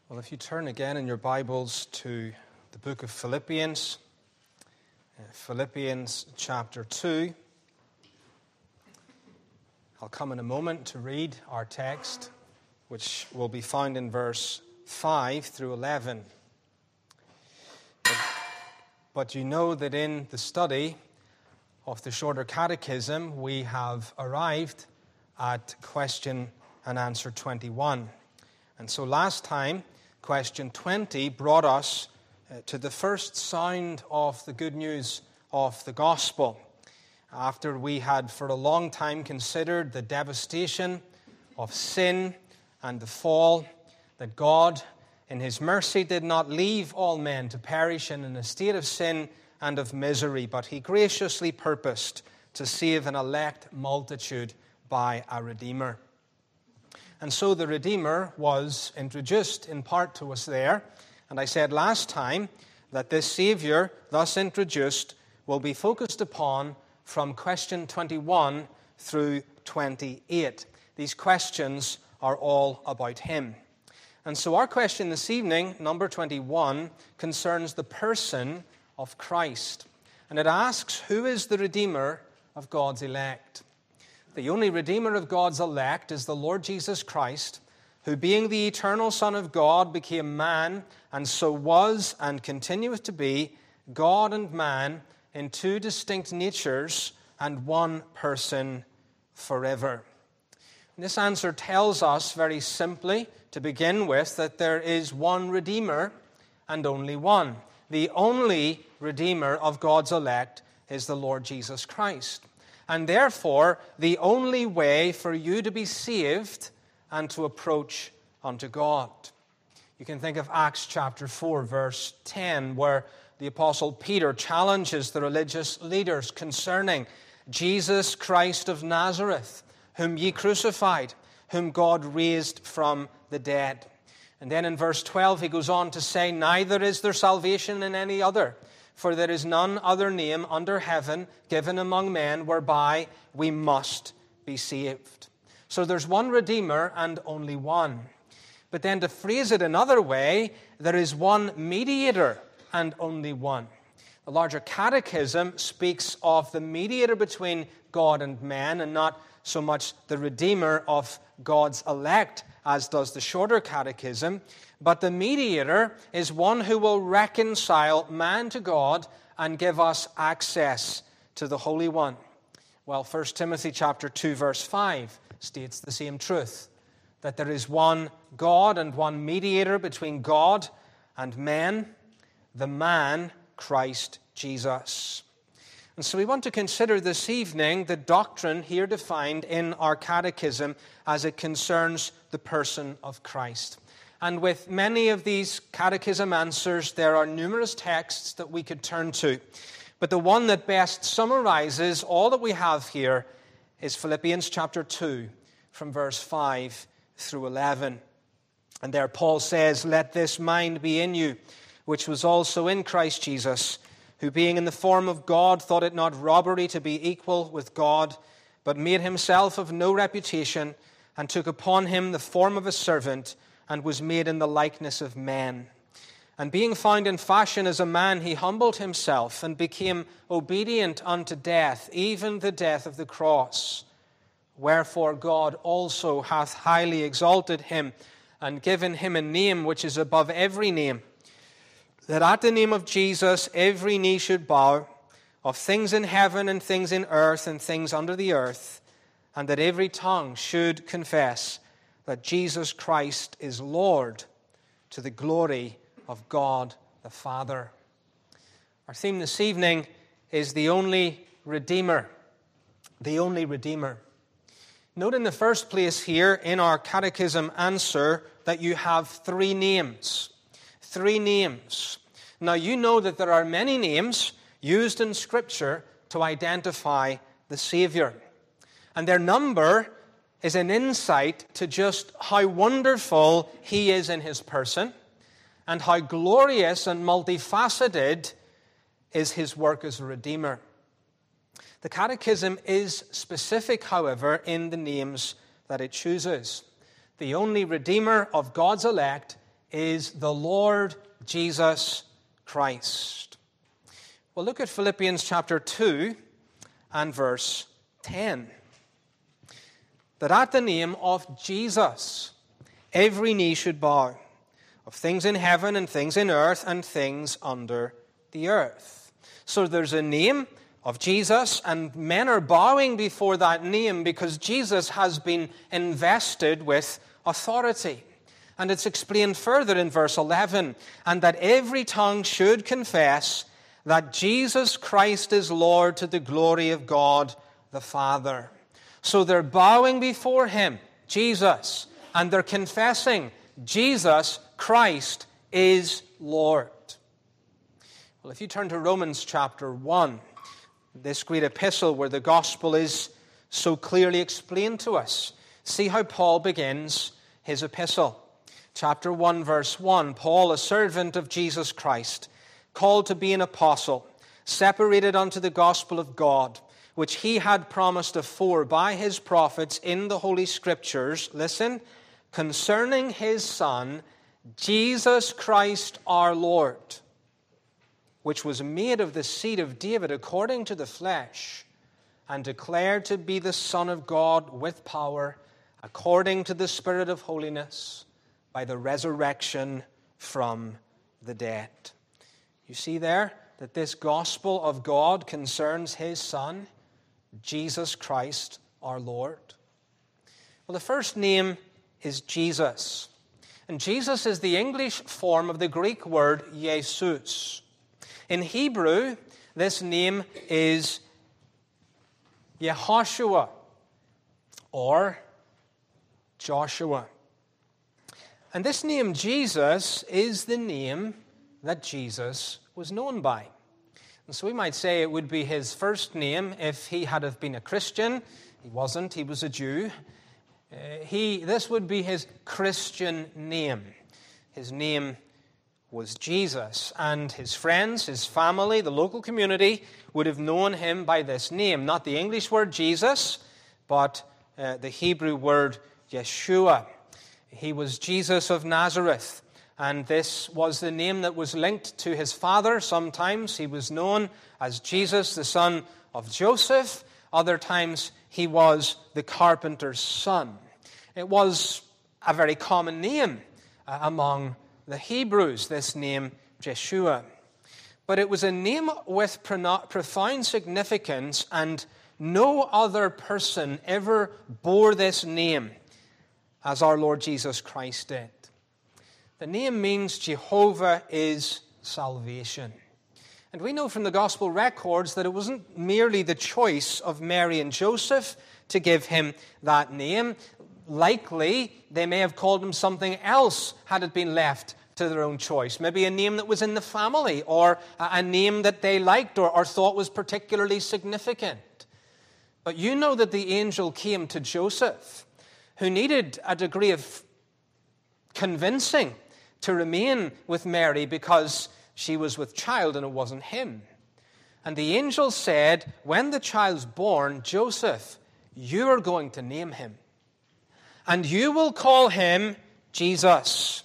Well, if you turn again in your Bibles to the book of Philippians, Philippians chapter 2, I'll come in a moment to read our text, which will be found in verse 5 through 11. But you know that in the study of the Shorter Catechism, we have arrived at question and answer 21. And so last time, question 20 brought us to the first sound of the good news of the gospel. After we had for a long time considered the devastation of sin and the fall, that God in His mercy did not leave all men to perish in a state of sin and of misery, but He graciously purposed to save an elect multitude by a Redeemer. And so the Redeemer was introduced in part to us there. And I said last time that this Savior, thus introduced, will be focused upon from question 21 through 28. These questions are all about Him. And so our question this evening, number 21, concerns the person of Christ. And it asks, who is the Redeemer of God's elect? The only Redeemer of God's elect is the Lord Jesus Christ, who being the eternal Son of God became man, and so was and continueth to be God and man in two distinct natures and one person forever. And this answer tells us very simply, to begin with, that there is one Redeemer and only one. The only Redeemer of God's elect is the Lord Jesus Christ. And therefore, the only way for you to be saved and to approach unto God. You can think of Acts chapter 4, verse 10, where the Apostle Peter challenges the religious leaders concerning Jesus Christ of Nazareth, whom ye crucified, whom God raised from the dead. And then in verse 12 he goes on to say, neither is there salvation in any other, for there is none other name under heaven given among men whereby we must be saved. So there's one Redeemer and only one. But then to phrase it another way, there is one mediator and only one. The larger catechism speaks of the mediator between God and man and not so much the Redeemer of God's elect as does the shorter catechism. But the mediator is one who will reconcile man to God and give us access to the Holy One. Well, 1 Timothy chapter 2, verse 5 states the same truth, that there is one God and one mediator between God and men, the man, Christ Jesus. And so we want to consider this evening the doctrine here defined in our catechism as it concerns the person of Christ. And with many of these catechism answers, there are numerous texts that we could turn to. But the one that best summarizes all that we have here is Philippians chapter 2, from verse 5 through 11. And there Paul says, let this mind be in you, which was also in Christ Jesus, who being in the form of God thought it not robbery to be equal with God, but made himself of no reputation, and took upon him the form of a servant, and was made in the likeness of men. And being found in fashion as a man, he humbled himself, and became obedient unto death, even the death of the cross. Wherefore God also hath highly exalted him, and given him a name which is above every name, that at the name of Jesus every knee should bow, of things in heaven and things in earth and things under the earth, and that every tongue should confess that Jesus Christ is Lord, to the glory of God the Father. Our theme this evening is the only Redeemer. The only Redeemer. Note in the first place here in our catechism answer that you have three names. Three names. Now you know that there are many names used in Scripture to identify the Savior. And their number is an insight to just how wonderful He is in His person and how glorious and multifaceted is His work as a Redeemer. The Catechism is specific, however, in the names that it chooses. The only Redeemer of God's elect is the Lord Jesus Christ. Well, look at Philippians chapter 2 and verse 10. That at the name of Jesus, every knee should bow, of things in heaven and things in earth and things under the earth. So there's a name of Jesus, and men are bowing before that name because Jesus has been invested with authority. And it's explained further in verse 11, and that every tongue should confess that Jesus Christ is Lord to the glory of God the Father. So they're bowing before him, Jesus, and they're confessing Jesus Christ is Lord. Well, if you turn to Romans chapter 1, this great epistle where the gospel is so clearly explained to us, see how Paul begins his epistle. Chapter 1, verse 1, Paul, a servant of Jesus Christ, called to be an apostle, separated unto the gospel of God, which he had promised afore by his prophets in the Holy Scriptures, listen, concerning his Son, Jesus Christ our Lord, which was made of the seed of David according to the flesh, and declared to be the Son of God with power, according to the Spirit of holiness, by the resurrection from the dead. You see there that this gospel of God concerns his Son, Jesus Christ our Lord. Well, the first name is Jesus. And Jesus is the English form of the Greek word Jesus. In Hebrew, this name is Yehoshua or Joshua. And this name Jesus is the name that Jesus was known by. And so we might say it would be his first name if he had have been a Christian. He wasn't, he was a Jew. This would be his Christian name. His name was Jesus. And his friends, his family, the local community would have known him by this name. Not the English word Jesus, but the Hebrew word Yeshua. He was Jesus of Nazareth. And this was the name that was linked to his father. Sometimes he was known as Jesus, the son of Joseph. Other times he was the carpenter's son. It was a very common name among the Hebrews, this name Jeshua. But it was a name with profound significance, and no other person ever bore this name as our Lord Jesus Christ did. The name means Jehovah is salvation. And we know from the gospel records that it wasn't merely the choice of Mary and Joseph to give him that name. Likely, they may have called him something else had it been left to their own choice. Maybe a name that was in the family, or a name that they liked or thought was particularly significant. But you know that the angel came to Joseph, who needed a degree of convincing to remain with Mary because she was with child and it wasn't him. And the angel said, when the child's born, Joseph, you are going to name him. And you will call him Jesus,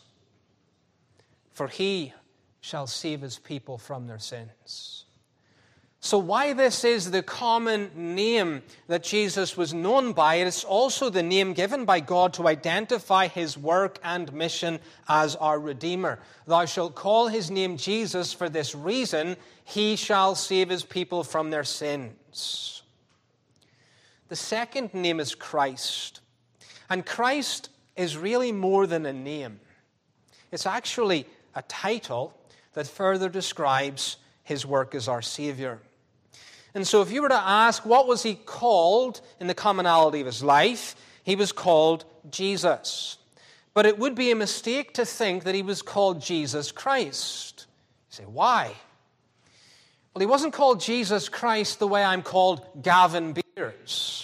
for he shall save his people from their sins. So why this is the common name that Jesus was known by, it is also the name given by God to identify his work and mission as our Redeemer. Thou shalt call his name Jesus for this reason, he shall save his people from their sins. The second name is Christ. And Christ is really more than a name. It's actually a title that further describes his work as our Savior. And so if you were to ask, what was he called in the commonality of his life? He was called Jesus. But it would be a mistake to think that he was called Jesus Christ. You say, why? Well, he wasn't called Jesus Christ the way I'm called Gavin Beers.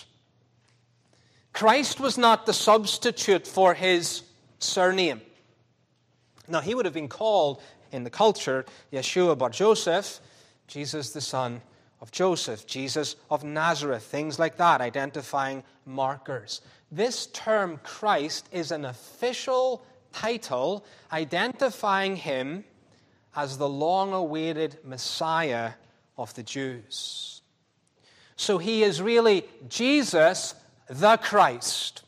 Christ was not the substitute for his surname. Now, he would have been called in the culture Yeshua bar Joseph, Jesus the son of Joseph, Jesus of Nazareth, things like that, identifying markers. This term Christ is an official title identifying him as the long-awaited Messiah of the Jews. So he is really Jesus the Christ.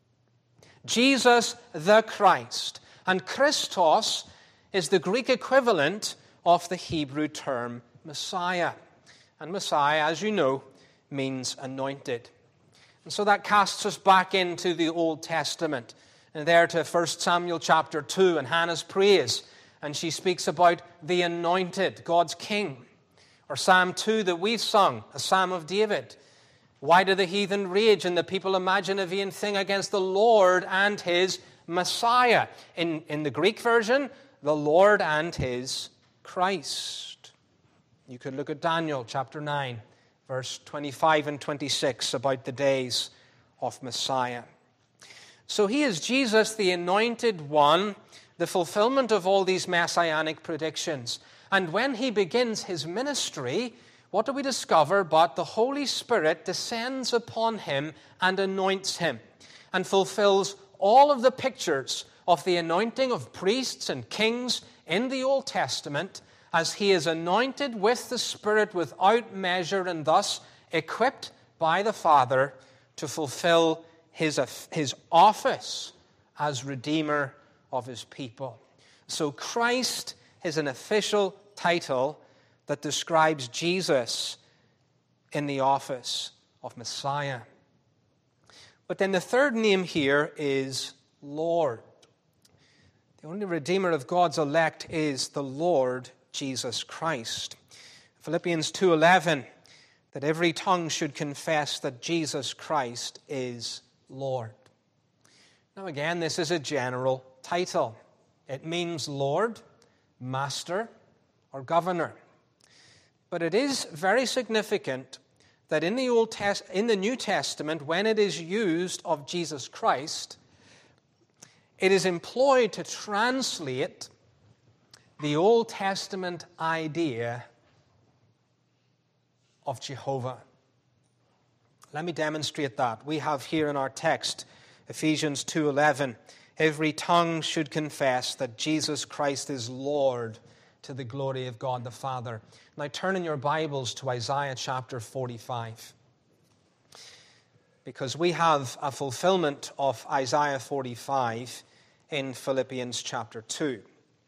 Jesus the Christ. And Christos is the Greek equivalent of the Hebrew term Messiah. And Messiah, as you know, means anointed. And so that casts us back into the Old Testament, and there to 1 Samuel chapter 2 and Hannah's praise. And she speaks about the anointed, God's king. Or Psalm 2 that we've sung, a psalm of David. Why do the heathen rage and the people imagine a vain thing against the Lord and his Messiah? In the Greek version, the Lord and his Christ. You could look at Daniel chapter 9, verse 25 and 26 about the days of Messiah. So he is Jesus, the anointed one, the fulfillment of all these messianic predictions. And when he begins his ministry, what do we discover but the Holy Spirit descends upon him and anoints him and fulfills all of the pictures of the anointing of priests and kings in the Old Testament, as he is anointed with the Spirit without measure and thus equipped by the Father to fulfill his office as Redeemer of his people. So Christ is an official title that describes Jesus in the office of Messiah. But then the third name here is Lord. The only Redeemer of God's elect is the Lord Jesus Christ. Philippians 2:11, that every tongue should confess that Jesus Christ is Lord. Now again, this is a general title. It means Lord, Master, or Governor. But it is very significant that in the New Testament, when it is used of Jesus Christ, it is employed to translate the Old Testament idea of Jehovah. Let me demonstrate that. We have here in our text, Ephesians 2:11, every tongue should confess that Jesus Christ is Lord, to the glory of God the Father. Now turn in your Bibles to Isaiah chapter 45. Because we have a fulfillment of Isaiah 45 in Philippians chapter 2.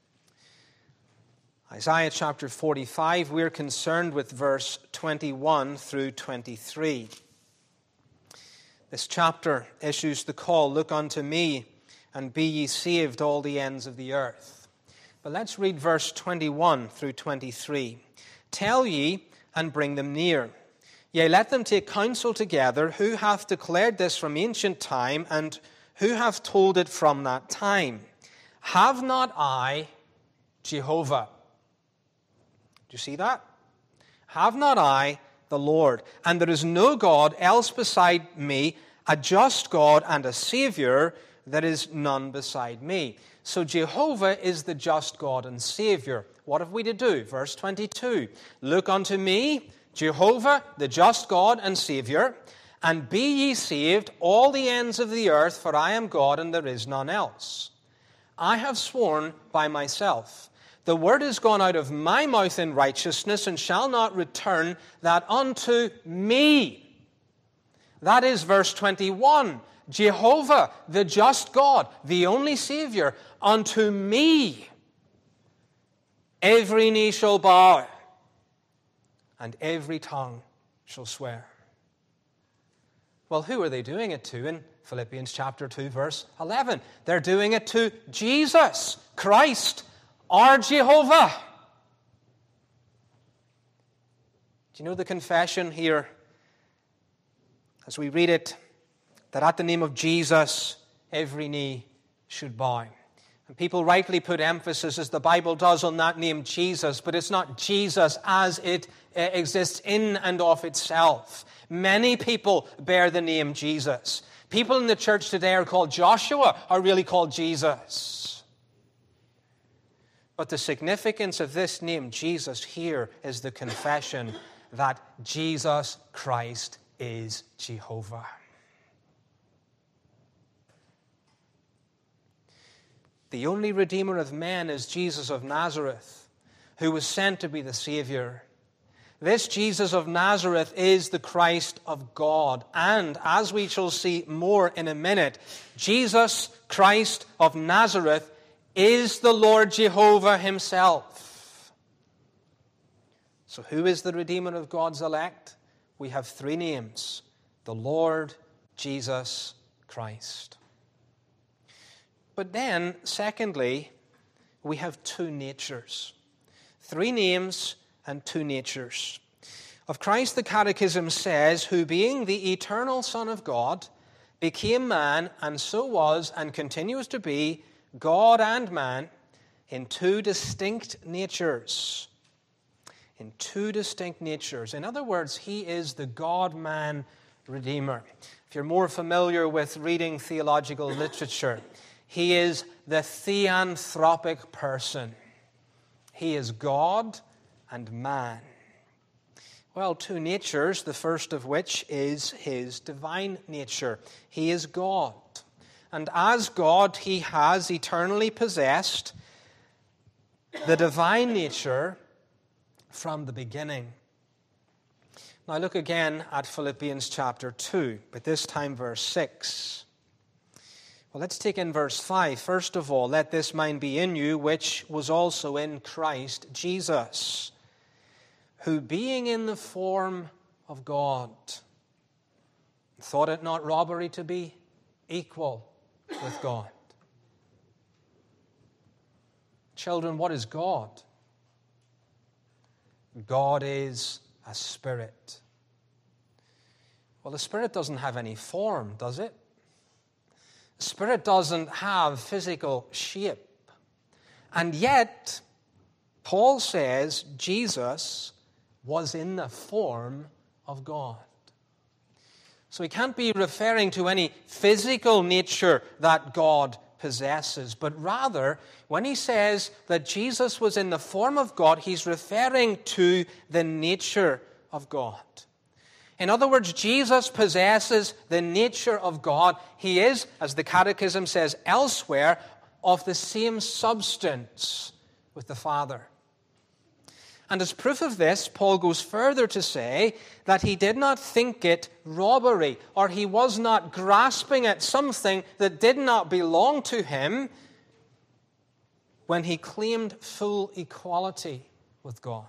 Isaiah chapter 45, we're concerned with verse 21 through 23. This chapter issues the call, look unto me, and be ye saved, all the ends of the earth. But let's read verse 21 through 23. Tell ye, and bring them near. Yea, let them take counsel together, who hath declared this from ancient time, and who hath told it from that time? Have not I Jehovah? Do you see that? Have not I the Lord? And there is no God else beside me, a just God and a Savior, there is none beside me. So Jehovah is the just God and Savior. What have we to do? Verse 22. Look unto me, Jehovah, the just God and Savior, and be ye saved, all the ends of the earth, for I am God and there is none else. I have sworn by myself, the word is gone out of my mouth in righteousness, and shall not return that unto me. That is verse 21. Jehovah, the just God, the only Savior, unto me every knee shall bow, and every tongue shall swear. Well, who are they doing it to in Philippians chapter 2, verse 11? They're doing it to Jesus Christ, our Jehovah. Do you know the confession here, as we read it, that at the name of Jesus, every knee should bow? And people rightly put emphasis, as the Bible does, on that name Jesus, but it's not Jesus as it exists in and of itself. Many people bear the name Jesus. People in the church today are called Joshua, are really called Jesus. But the significance of this name, Jesus, here is the confession that Jesus Christ is Jehovah. The only Redeemer of men is Jesus of Nazareth, who was sent to be the Savior. This Jesus of Nazareth is the Christ of God. And as we shall see more in a minute, Jesus Christ of Nazareth is the Lord Jehovah himself. So who is the Redeemer of God's elect? We have three names: the Lord Jesus Christ. But then, secondly, we have two natures. Three names and two natures. Of Christ, the Catechism says, who being the eternal Son of God, became man, and so was and continues to be God and man in two distinct natures. In two distinct natures. In other words, he is the God-man Redeemer. If you're more familiar with reading theological literature, he is the theanthropic person. He is God and man. Well, two natures, the first of which is his divine nature. He is God. And as God, he has eternally possessed the divine nature from the beginning. Now look again at Philippians chapter 2, but this time verse 6. Well, let's take in verse 5. First of all, let this mind be in you, which was also in Christ Jesus, who being in the form of God, thought it not robbery to be equal with God. Children, what is God? God is a spirit. Well, the spirit doesn't have any form, does it? The spirit doesn't have physical shape. And yet, Paul says Jesus was in the form of God. So he can't be referring to any physical nature that God possesses, but rather, when he says that Jesus was in the form of God, he's referring to the nature of God. In other words, Jesus possesses the nature of God. He is, as the Catechism says elsewhere, of the same substance with the Father. And as proof of this, Paul goes further to say that he did not think it robbery, or he was not grasping at something that did not belong to him when he claimed full equality with God.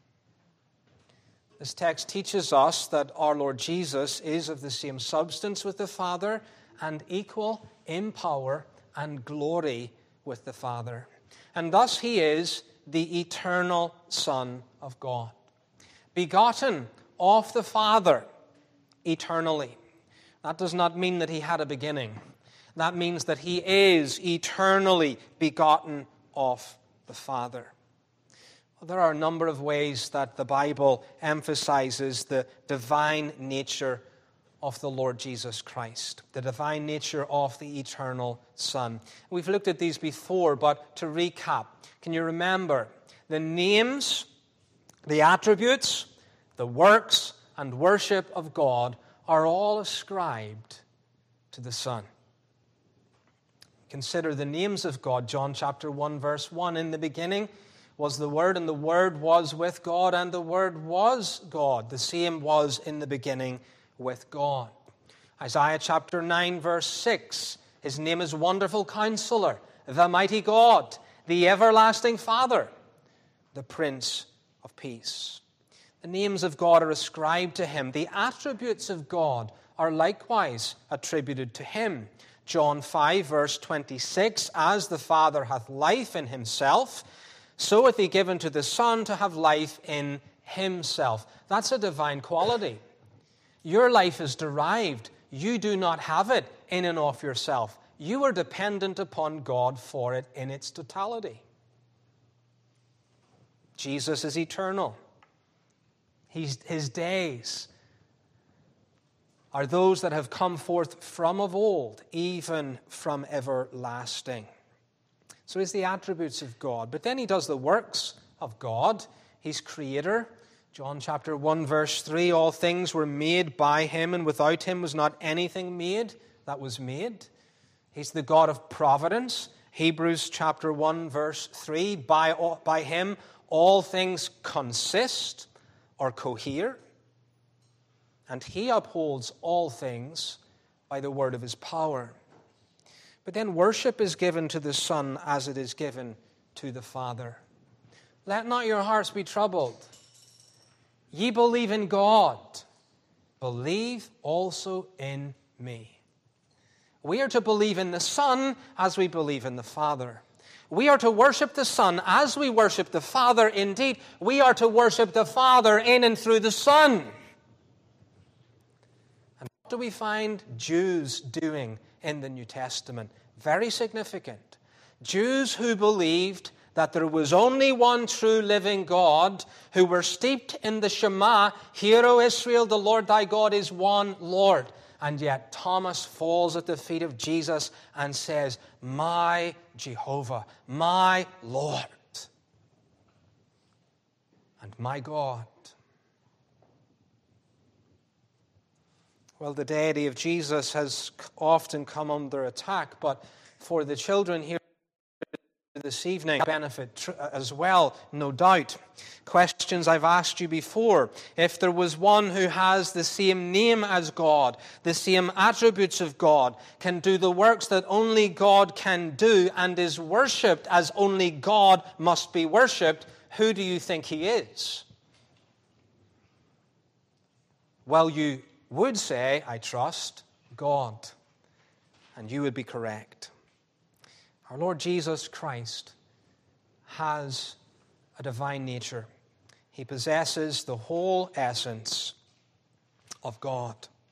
This text teaches us that our Lord Jesus is of the same substance with the Father and equal in power and glory with the Father. And thus he is the eternal Son of God, begotten of the Father eternally. That does not mean that he had a beginning. That means that he is eternally begotten of the Father. There are a number of ways that the Bible emphasizes the divine nature of the Lord Jesus Christ, the divine nature of the eternal Son. We've looked at these before, but to recap, can you remember the names, the attributes, the works, and worship of God are all ascribed to the Son? Consider the names of God. John chapter 1, verse 1, in the beginning was the Word, and the Word was with God, and the Word was God. The same was in the beginning with God. Isaiah chapter 9, verse 6, his name is Wonderful Counselor, the Mighty God, the Everlasting Father, the Prince of Peace. The names of God are ascribed to him. The attributes of God are likewise attributed to him. John 5, verse 26, as the Father hath life in himself, so hath he given to the Son to have life in himself. That's a divine quality. Your life is derived. You do not have it in and of yourself. You are dependent upon God for it in its totality. Jesus is eternal. His days are those that have come forth from of old, even from everlasting. So he's the attributes of God. But then he does the works of God. He's creator. John chapter 1, verse 3, all things were made by him, and without him was not anything made that was made. He's the God of providence. Hebrews chapter 1, verse 3, by him all things consist or cohere, and he upholds all things by the word of his power. But then worship is given to the Son as it is given to the Father. Let not your hearts be troubled. Ye believe in God, believe also in me. We are to believe in the Son as we believe in the Father. We are to worship the Son as we worship the Father. Indeed, we are to worship the Father in and through the Son. And what do we find Jews doing in the New Testament? Very significant. Jews who believed that there was only one true living God, who were steeped in the Shema, Hear, O Israel, the Lord thy God is one Lord. And yet Thomas falls at the feet of Jesus and says, my Jehovah, my Lord, and my God. Well, the deity of Jesus has often come under attack, but for the children here this evening, benefit as well, no doubt. Questions I've asked you before. If there was one who has the same name as God, the same attributes of God, can do the works that only God can do, and is worshipped as only God must be worshipped, who do you think he is? Well, you would say, I trust, God. And you would be correct. Our Lord Jesus Christ has a divine nature. He possesses the whole essence of God.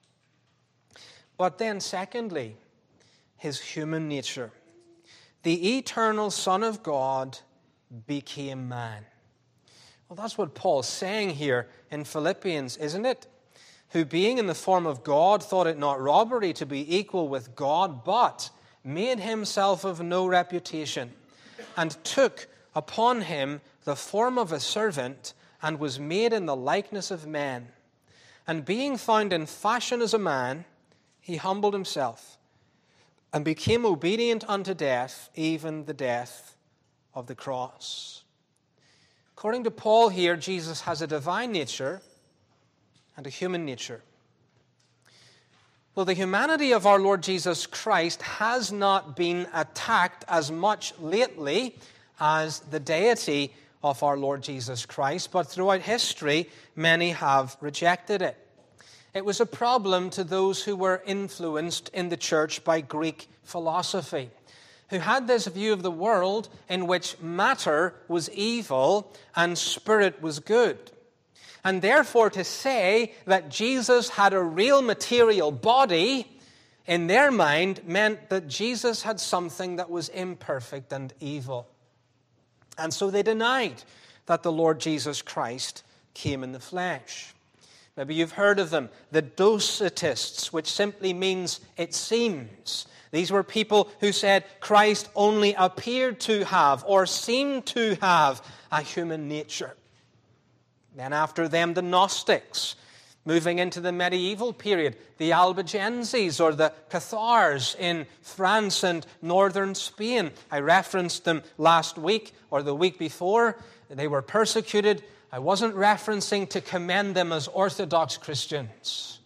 But then secondly, his human nature. The eternal Son of God became man. Well, that's what Paul's saying here in Philippians, isn't it? Who being in the form of God thought it not robbery to be equal with God, but made himself of no reputation, and took upon him the form of a servant, and was made in the likeness of men. And being found in fashion as a man, he humbled himself, and became obedient unto death, even the death of the cross. According to Paul here, Jesus has a divine nature and a human nature. Well, the humanity of our Lord Jesus Christ has not been attacked as much lately as the deity of our Lord Jesus Christ, but throughout history, many have rejected it. It was a problem to those who were influenced in the church by Greek philosophy, who had this view of the world in which matter was evil and spirit was good. And therefore, to say that Jesus had a real material body, in their mind, meant that Jesus had something that was imperfect and evil. And so they denied that the Lord Jesus Christ came in the flesh. Maybe you've heard of them, the Docetists, which simply means it seems. These were people who said Christ only appeared to have or seemed to have a human nature. Then after them, the Gnostics, moving into the medieval period, the Albigenses or the Cathars in France and northern Spain. I referenced them last week or the week before. They were persecuted. I wasn't referencing to commend them as Orthodox Christians.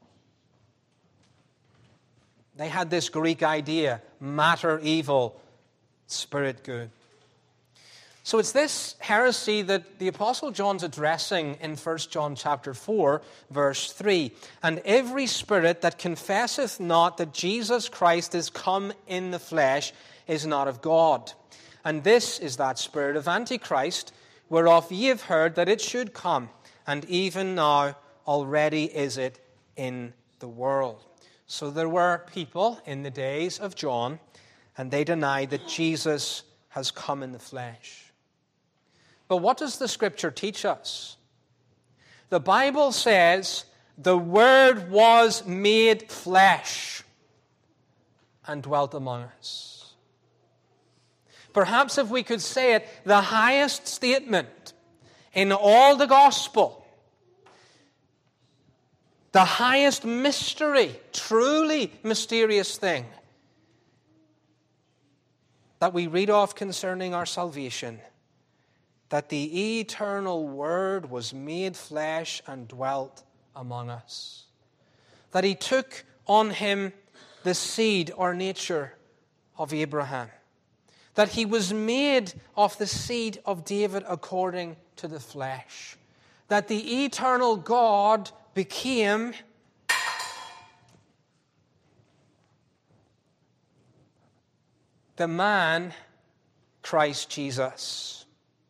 They had this Greek idea, matter evil, spirit good. So it's this heresy that the Apostle John's addressing in 1 John chapter 4, verse 3. And every spirit that confesseth not that Jesus Christ is come in the flesh is not of God. And this is that spirit of Antichrist, whereof ye have heard that it should come, and even now already is it in the world. So there were people in the days of John, and they denied that Jesus has come in the flesh. But what does the Scripture teach us? The Bible says, the Word was made flesh and dwelt among us. Perhaps if we could say it, the highest statement in all the gospel, the highest mystery, truly mysterious thing, that we read of concerning our salvation, that the eternal Word was made flesh and dwelt among us. That he took on him the seed or nature of Abraham. That he was made of the seed of David according to the flesh. That the eternal God became the man Christ Jesus.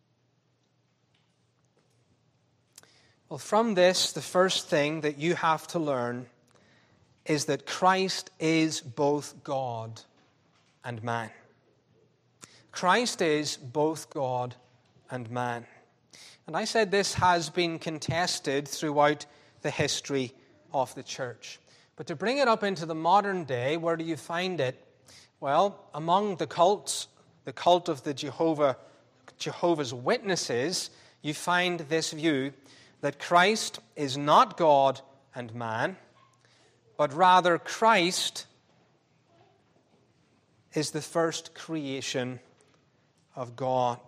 Well, from this, the first thing that you have to learn is that Christ is both God and man. Christ is both God and man. And I said this has been contested throughout the history of the church. But to bring it up into the modern day, where do you find it? Well, among the cults, the cult of the Jehovah's Witnesses, you find this view that Christ is not God and man, but rather Christ is the first creation of God.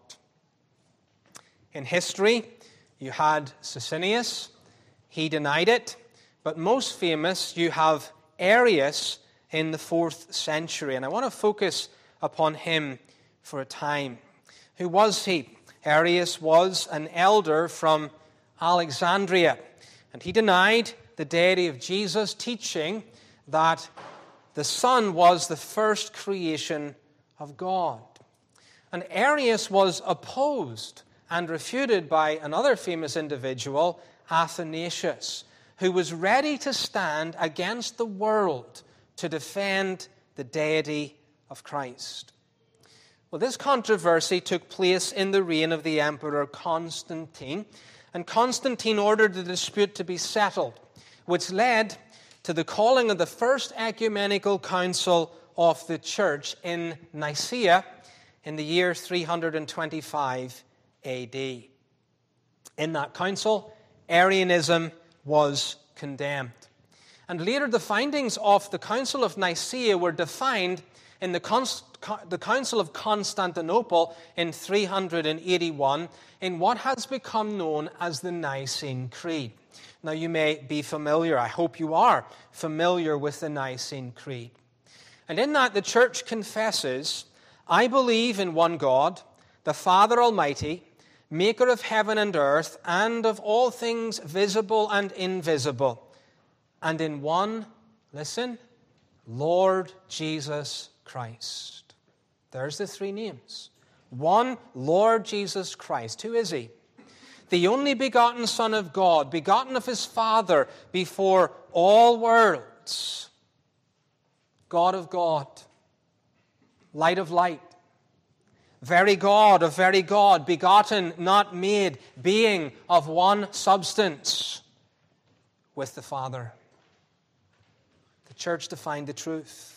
In history, you had Socinius. He denied it. But most famous, you have Arius in the 4th century. And I want to focus upon him for a time. Who was he? Arius was an elder from Alexandria. And he denied the deity of Jesus, teaching that the Son was the first creation of God. And Arius was opposed and refuted by another famous individual, Athanasius, who was ready to stand against the world to defend the deity of Christ. Well, this controversy took place in the reign of the Emperor Constantine, and Constantine ordered the dispute to be settled, which led to the calling of the First Ecumenical Council of the Church in Nicaea in the year 325 AD. In that council, Arianism was condemned. And later the findings of the Council of Nicaea were defined in the Council of Constantinople in 381 in what has become known as the Nicene Creed. Now you may be familiar, I hope you are familiar with the Nicene Creed. And in that the Church confesses, I believe in one God, the Father Almighty, maker of heaven and earth, and of all things visible and invisible, and in one, listen, Lord Jesus Christ. There's the three names. One, Lord Jesus Christ. Who is he? The only begotten Son of God, begotten of his Father before all worlds. God of God, light of light, very God of very God, begotten, not made, being of one substance with the Father. The church defined the truth.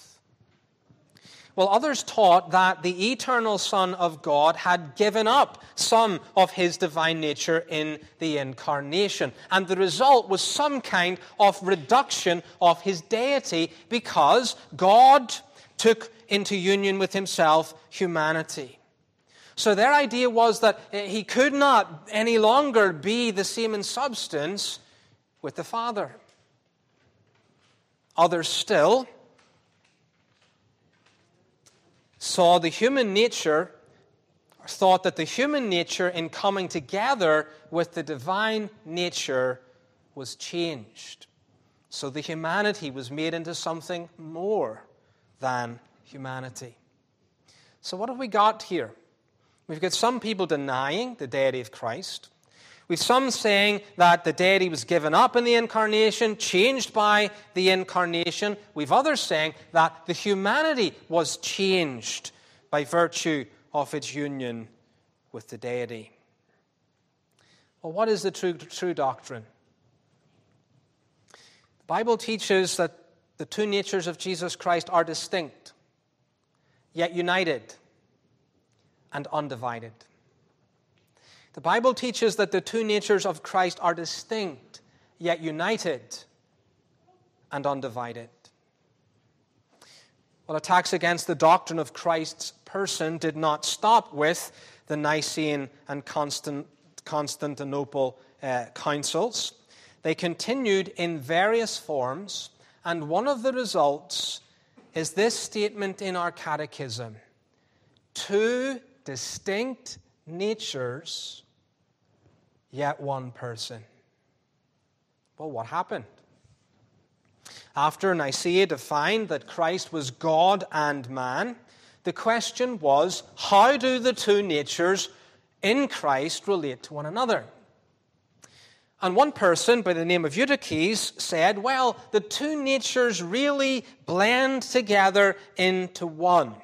Well, others taught that the eternal Son of God had given up some of his divine nature in the incarnation. And the result was some kind of reduction of his deity because God took into union with himself humanity. So their idea was that he could not any longer be the same in substance with the Father. Others still saw the human nature, or thought that the human nature in coming together with the divine nature was changed. So the humanity was made into something more than humanity. So what have we got here? We've got some people denying the deity of Christ. We've some saying that the deity was given up in the incarnation, changed by the incarnation. We've others saying that the humanity was changed by virtue of its union with the deity. Well, what is the true doctrine? The Bible teaches that the two natures of Jesus Christ are distinct, yet united and undivided. The Bible teaches that the two natures of Christ are distinct, yet united and undivided. Well, attacks against the doctrine of Christ's person did not stop with the Nicene and Constantinople councils. They continued in various forms, and one of the results is this statement in our catechism: two distinct natures, yet one person. Well, what happened? After Nicaea defined that Christ was God and man, the question was, how do the two natures in Christ relate to one another? And one person by the name of Eutyches said, well, the two natures really blend together into one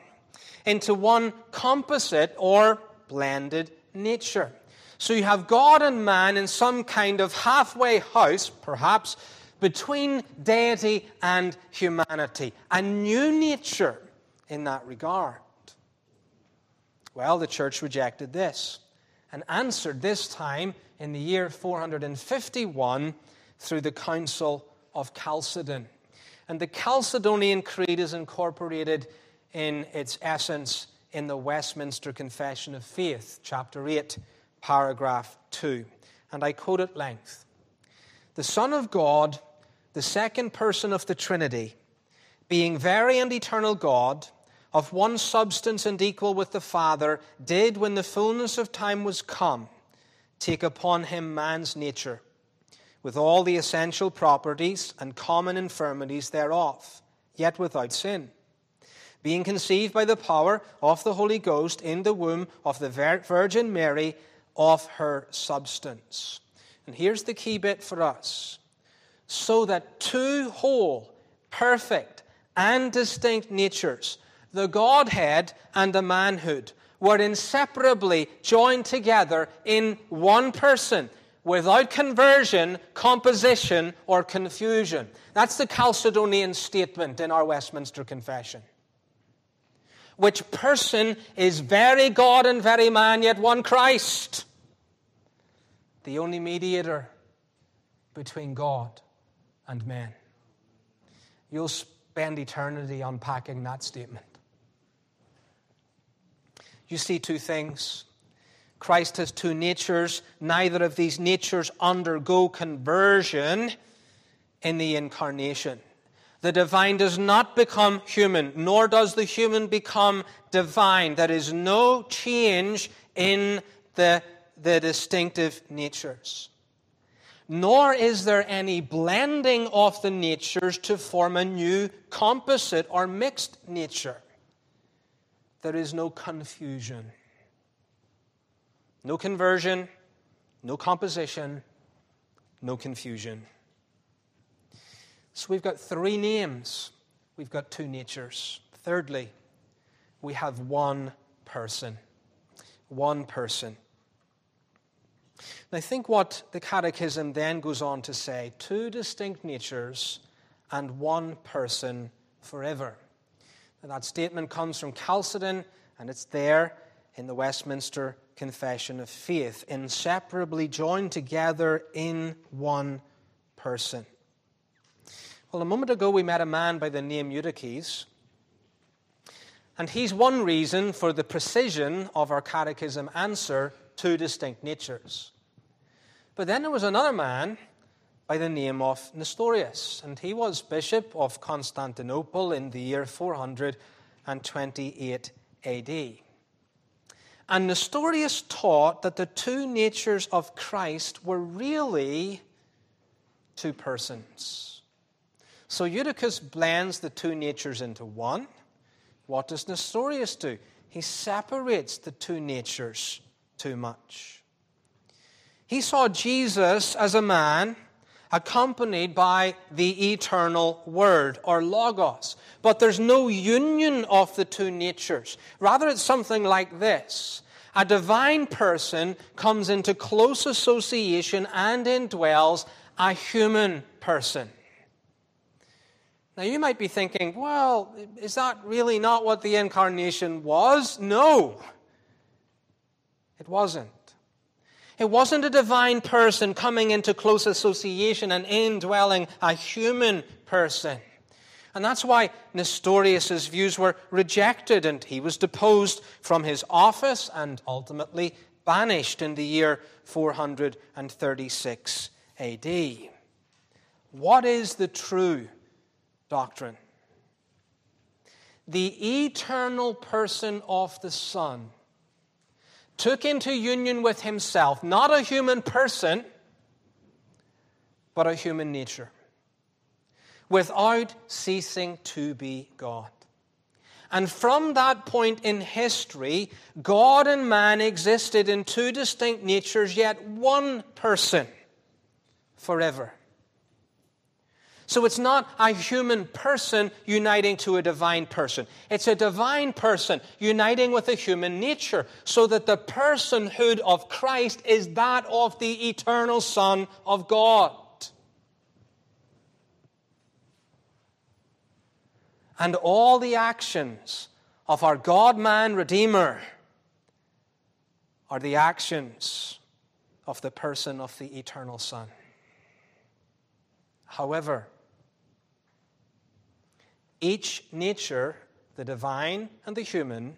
composite or blended nature. So you have God and man in some kind of halfway house, perhaps, between deity and humanity. A new nature in that regard. Well, the church rejected this and answered this time in the year 451 through the Council of Chalcedon. And the Chalcedonian Creed is incorporated in its essence in the Westminster Confession of Faith, chapter 8, paragraph 2. And I quote at length: "The Son of God, the second person of the Trinity, being very and eternal God, of one substance and equal with the Father, did, when the fullness of time was come, take upon him man's nature, with all the essential properties and common infirmities thereof, yet without sin. Being conceived by the power of the Holy Ghost in the womb of the Virgin Mary, of her substance." And here's the key bit for us. So that two whole, perfect, and distinct natures, the Godhead and the manhood, were inseparably joined together in one person, without conversion, composition, or confusion. That's the Chalcedonian statement in our Westminster Confession. Which person is very God and very man, yet one Christ, the only mediator between God and men. You'll spend eternity unpacking that statement. You see two things. Christ has two natures. Neither of these natures undergo conversion in the incarnation. The divine does not become human, nor does the human become divine. There is no change in the distinctive natures. Nor is there any blending of the natures to form a new composite or mixed nature. There is no confusion. No conversion, no composition, no confusion. So we've got three names. We've got two natures. Thirdly, we have one person. One person. And I think what the Catechism then goes on to say, two distinct natures and one person forever. And that statement comes from Chalcedon, and it's there in the Westminster Confession of Faith, inseparably joined together in one person. Well, a moment ago we met a man by the name Eutyches, and he's one reason for the precision of our catechism answer, two distinct natures. But then there was another man by the name of Nestorius, and he was Bishop of Constantinople in the year 428 AD. And Nestorius taught that the two natures of Christ were really two persons. So Eutyches blends the two natures into one. What does Nestorius do? He separates the two natures too much. He saw Jesus as a man accompanied by the eternal Word, or Logos. But there's no union of the two natures. Rather, it's something like this. A divine person comes into close association and indwells a human person. Now, you might be thinking, well, is that really not what the incarnation was? No, it wasn't. It wasn't a divine person coming into close association and indwelling a human person. And that's why Nestorius' views were rejected, and he was deposed from his office and ultimately banished in the year 436 AD. What is the true doctrine? The eternal person of the Son took into union with himself not a human person, but a human nature, without ceasing to be God. And from that point in history, God and man existed in two distinct natures, yet one person forever. So it's not a human person uniting to a divine person. It's a divine person uniting with a human nature, so that the personhood of Christ is that of the eternal Son of God. And all the actions of our God-man Redeemer are the actions of the person of the eternal Son. However, each nature, the divine and the human,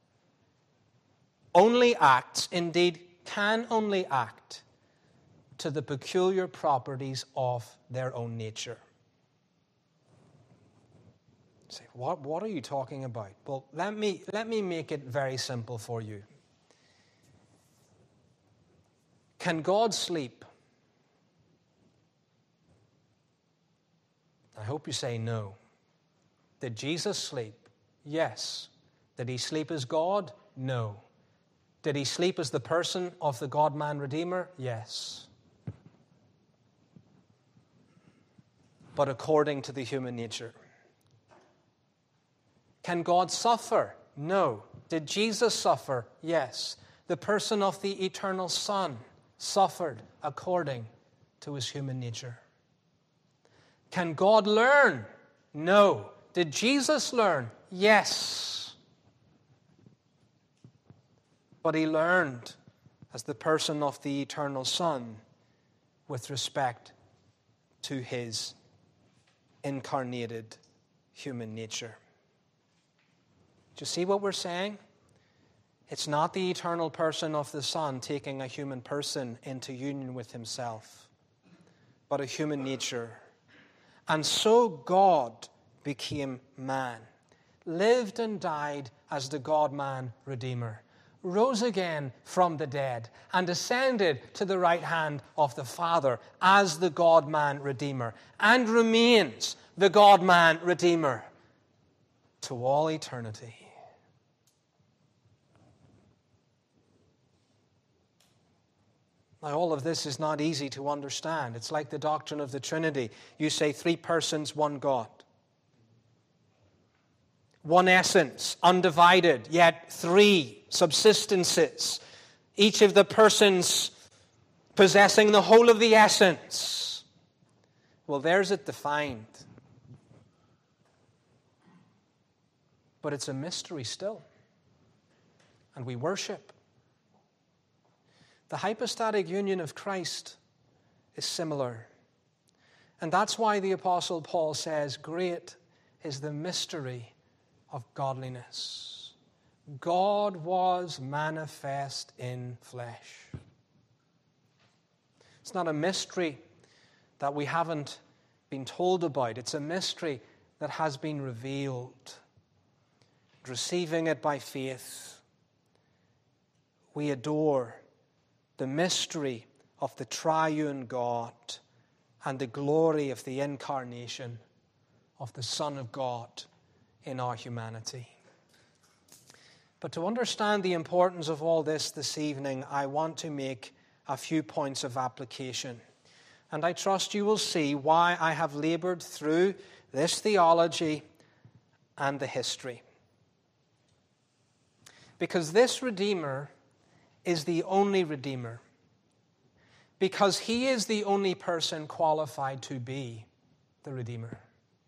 only acts, indeed can only act, to the peculiar properties of their own nature. You say, what are you talking about? Well, let me make it very simple for you. Can God sleep? I hope you say no. Did Jesus sleep? Yes. Did he sleep as God? No. Did he sleep as the person of the God-man Redeemer? Yes. But according to the human nature. Can God suffer? No. Did Jesus suffer? Yes. The person of the eternal Son suffered according to his human nature. Can God learn? No. Did Jesus learn? Yes. But he learned as the person of the eternal Son with respect to his incarnated human nature. Do you see what we're saying? It's not the eternal person of the Son taking a human person into union with himself, but a human nature. And so God became man, lived and died as the God-man Redeemer, rose again from the dead, and ascended to the right hand of the Father as the God-man Redeemer, and remains the God-man Redeemer to all eternity. Now, all of this is not easy to understand. It's like the doctrine of the Trinity. You say 3 persons, 1 God. One essence, undivided, yet 3 subsistences. Each of the persons possessing the whole of the essence. Well, there's it defined. But it's a mystery still. And we worship. The hypostatic union of Christ is similar. And that's why the Apostle Paul says, great is the mystery of godliness. God was manifest in flesh. It's not a mystery that we haven't been told about. It's a mystery that has been revealed. Receiving it by faith, we adore the mystery of the triune God and the glory of the incarnation of the Son of God in our humanity. But to understand the importance of all this evening, I want to make a few points of application. And I trust you will see why I have labored through this theology and the history. Because this Redeemer is the only Redeemer. Because he is the only person qualified to be the Redeemer.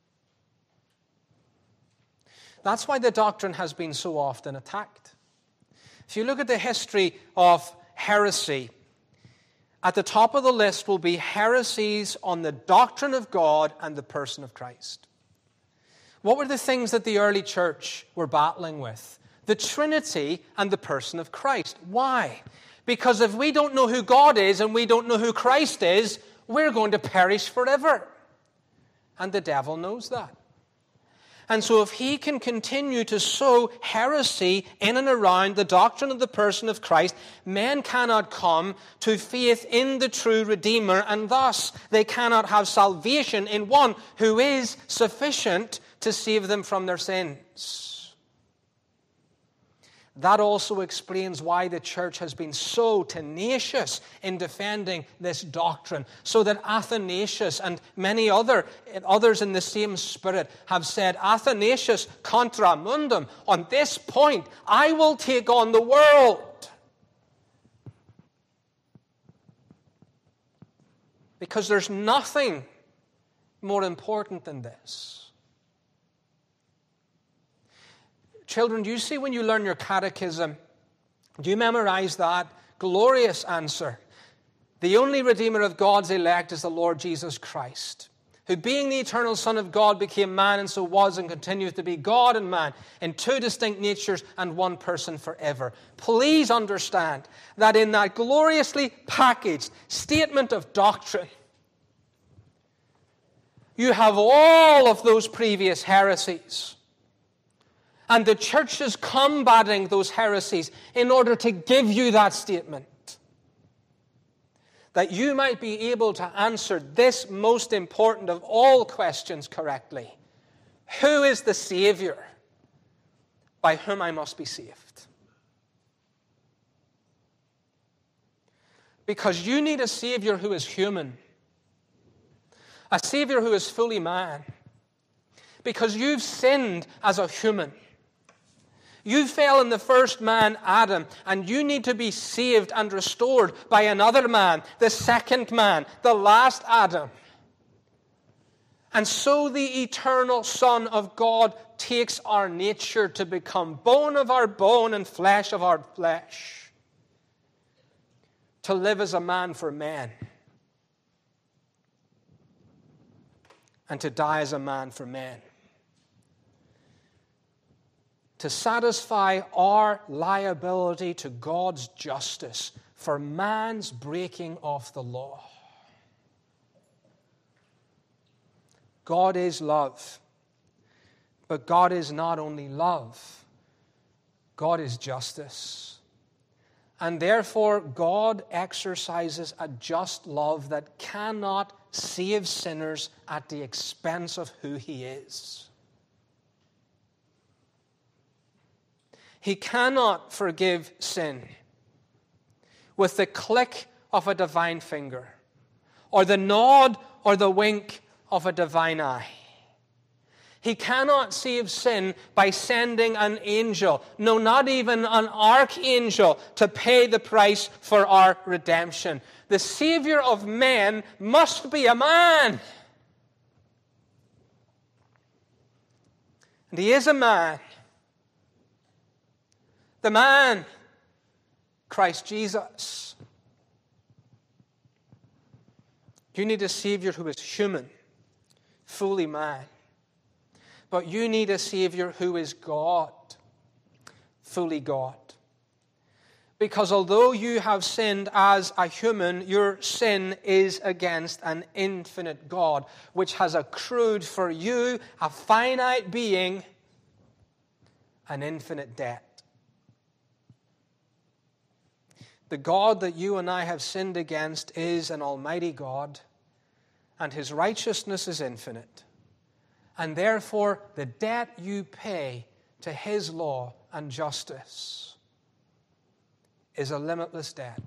That's why the doctrine has been so often attacked. If you look at the history of heresy, at the top of the list will be heresies on the doctrine of God and the person of Christ. What were the things that the early church were battling with? The Trinity and the person of Christ. Why? Because if we don't know who God is and we don't know who Christ is, we're going to perish forever. And the devil knows that. And so if he can continue to sow heresy in and around the doctrine of the person of Christ, men cannot come to faith in the true Redeemer, and thus they cannot have salvation in one who is sufficient to save them from their sins. That also explains why the church has been so tenacious in defending this doctrine, so that Athanasius and many others in the same spirit have said, Athanasius contra mundum, on this point, I will take on the world. Because there's nothing more important than this. Children, do you see when you learn your catechism, do you memorize that? Glorious answer. The only Redeemer of God's elect is the Lord Jesus Christ, who being the eternal Son of God became man, and so was and continues to be God and man in two distinct natures and one person forever. Please understand that in that gloriously packaged statement of doctrine, you have all of those previous heresies. And the church is combating those heresies in order to give you that statement, that you might be able to answer this most important of all questions correctly. Who is the Savior by whom I must be saved? Because you need a Savior who is human, a Savior who is fully man, because you've sinned as a human. You fell in the first man, Adam, and you need to be saved and restored by another man, the second man, the last Adam. And so the eternal Son of God takes our nature to become bone of our bone and flesh of our flesh, to live as a man for men, and to die as a man for men, to satisfy our liability to God's justice for man's breaking of the law. God is love, but God is not only love, God is justice. And therefore, God exercises a just love that cannot save sinners at the expense of who He is. He cannot forgive sin with the click of a divine finger, or the nod or the wink of a divine eye. He cannot save sin by sending an angel, no, not even an archangel, to pay the price for our redemption. The Savior of men must be a man. And He is a man. The man, Christ Jesus. You need a Savior who is human, fully man. But you need a Savior who is God, fully God. Because although you have sinned as a human, your sin is against an infinite God, which has accrued for you, a finite being, an infinite debt. The God that you and I have sinned against is an almighty God, and His righteousness is infinite. And therefore, the debt you pay to His law and justice is a limitless debt.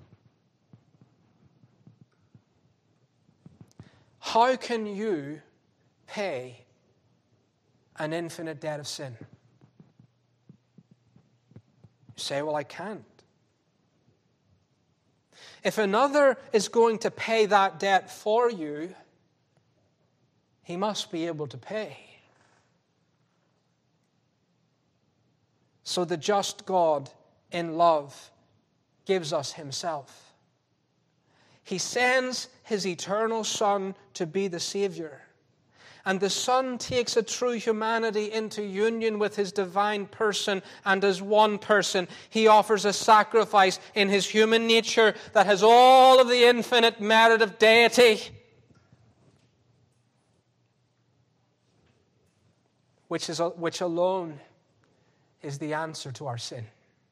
How can you pay an infinite debt of sin? You say, well, I can't. If another is going to pay that debt for you, he must be able to pay. So the just God in love gives us Himself. He sends His eternal Son to be the Savior. And the Son takes a true humanity into union with His divine person, and as one person, He offers a sacrifice in His human nature that has all of the infinite merit of deity, which alone is the answer to our sin.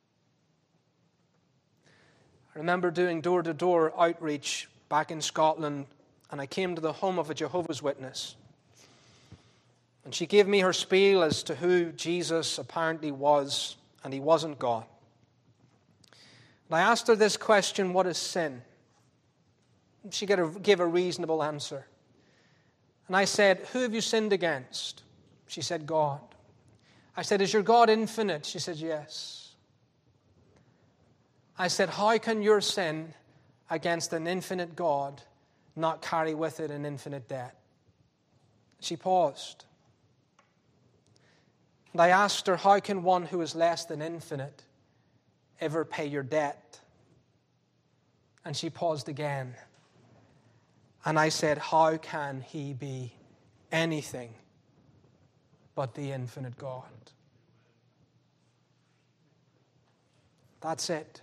I remember doing door-to-door outreach back in Scotland, and I came to the home of a Jehovah's Witness. And she gave me her spiel as to who Jesus apparently was, and He wasn't God. And I asked her this question, what is sin? She gave a reasonable answer. And I said, who have you sinned against? She said, God. I said, is your God infinite? She said, yes. I said, how can your sin against an infinite God not carry with it an infinite debt? She paused. And I asked her, how can one who is less than infinite ever pay your debt? And she paused again. And I said, how can He be anything but the infinite God? That's it.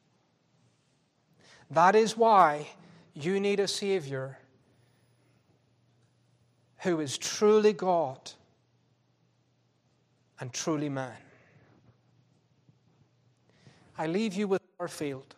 That is why you need a Savior who is truly God and truly man. I leave you with Garfield.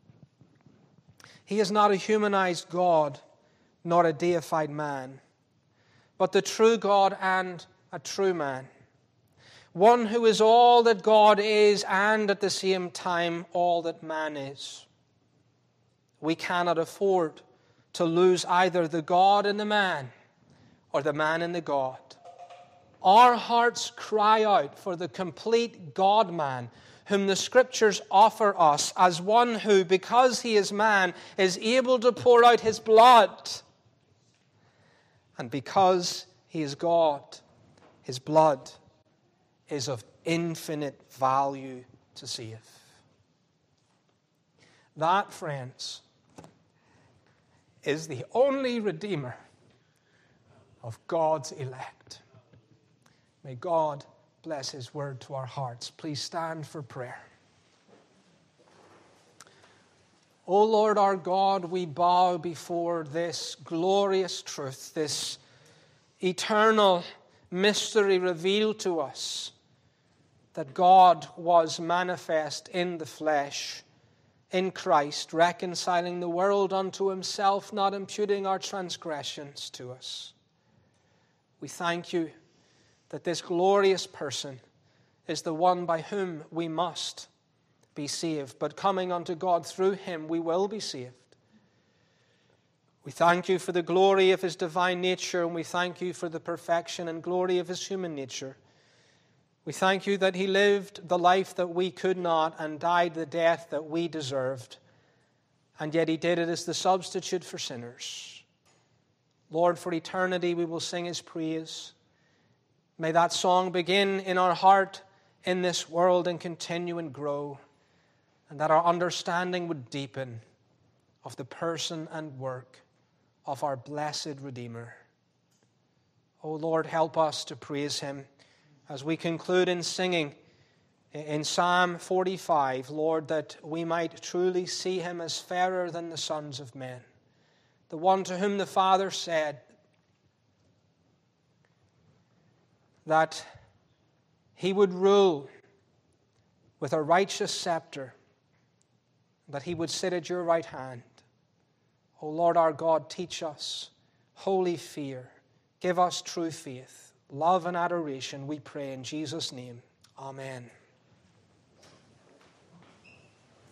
He is not a humanized God, nor a deified man, but the true God and a true man. One who is all that God is and at the same time all that man is. We cannot afford to lose either the God in the man or the man in the God. Our hearts cry out for the complete God-man, whom the Scriptures offer us as one who, because He is man, is able to pour out His blood. And because He is God, His blood is of infinite value to save. That, friends, is the only Redeemer of God's elect. May God bless His word to our hearts. Please stand for prayer. O Lord our God, we bow before this glorious truth, this eternal mystery revealed to us, that God was manifest in the flesh, in Christ, reconciling the world unto Himself, not imputing our transgressions to us. We thank You that this glorious person is the one by whom we must be saved, but coming unto God through Him, we will be saved. We thank You for the glory of His divine nature, and we thank You for the perfection and glory of His human nature. We thank You that He lived the life that we could not and died the death that we deserved, and yet He did it as the substitute for sinners. Lord, for eternity we will sing His praise. May that song begin in our heart in this world and continue and grow, and that our understanding would deepen of the person and work of our blessed Redeemer. O Lord, help us to praise Him as we conclude in singing in Psalm 45, Lord, that we might truly see Him as fairer than the sons of men, the one to whom the Father said that He would rule with a righteous scepter, that He would sit at Your right hand. O Lord our God, teach us holy fear. Give us true faith, love and adoration, we pray in Jesus' name. Amen.